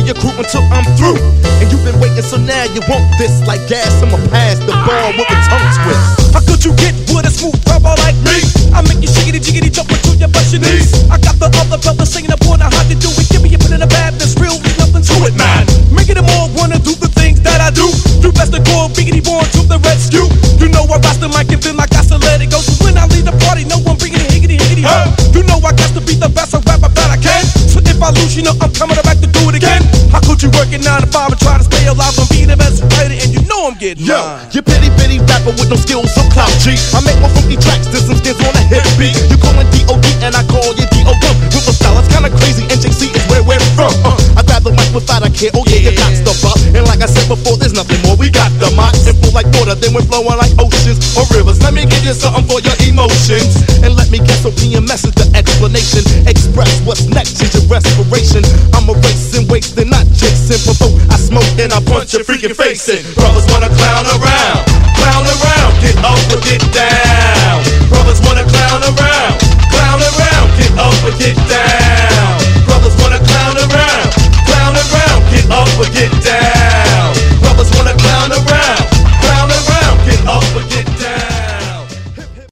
your crew until I'm through. And you've been waiting, so now you want this. Like gas, I'ma pass the ball with a tongue twist. How could you get with a smooth rubber like me? I make you shiggity jiggity jump into your bust your knees. I got the other brothers singing up on how to do it. Give me a bit of the bad, that's real, there's nothing to it, man. Making them all wanna do the things that I do. You best to call Biggity Born to the rescue. You know I rock the mic and feel like I still let it go. So when I leave the party, no one bringing it higgity higgity ho. You know I got to be the best rapper that I can. So if I lose, you know I'm coming back to do it again. How could you work it 9 to 5 and try to stay alive and be the best writer? And you know I'm getting mine. You pity bitty rapper with no skills, so clout G. I make my funky tracks, there's some skins on a hit beat. You callin' D.O.D. and I call you D.O.D. With a style that's kinda crazy, NJC is where we're from. I grab the mic without a care, oh yeah, you got stuff up. And like I said before, there's nothing more, we got the mic. And full like water, then we're flowing like oceans or rivers. Let me give you something for your emotions. And let me get SOP and message the explanation. Express what's next is your respiration. I'm erasing, wasting, not chasing. Provoke, I smoke and I punch your freaking face in. Brothers wanna clown around.